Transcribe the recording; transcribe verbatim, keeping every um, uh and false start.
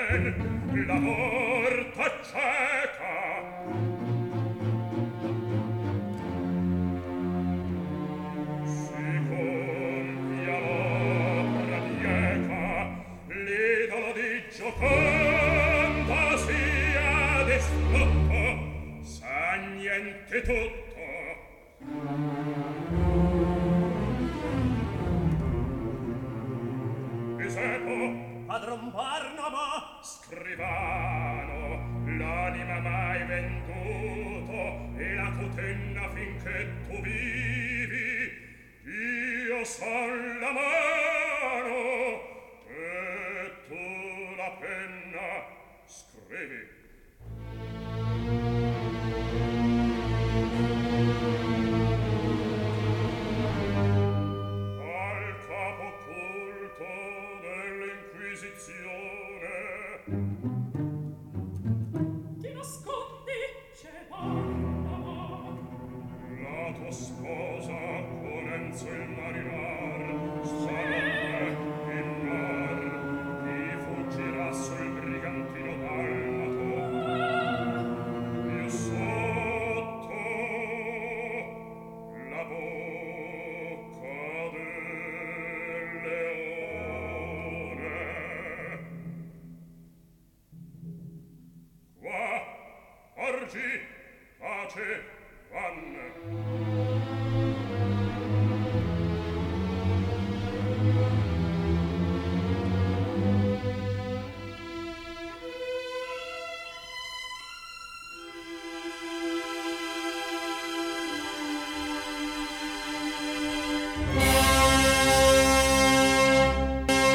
ben la porta cieca. Si compia l'opera dieca, l'idolo di Gioconda sia distrutto, sa niente tutto. Esepo, padron Barnaba, scrivano, l'anima mai venduto e la cotenna finché tu vivi, io son la mano e tu la penna, scrivi. Al capo occulto dell'Inquisizione ti nascondi, c'è Barnaba. La tua sposa con Enzo il marinar sarà in mar, chi fuggirà sul brigantino dalmato. Io sotto la bocca del leone. Qua, orgi, pace,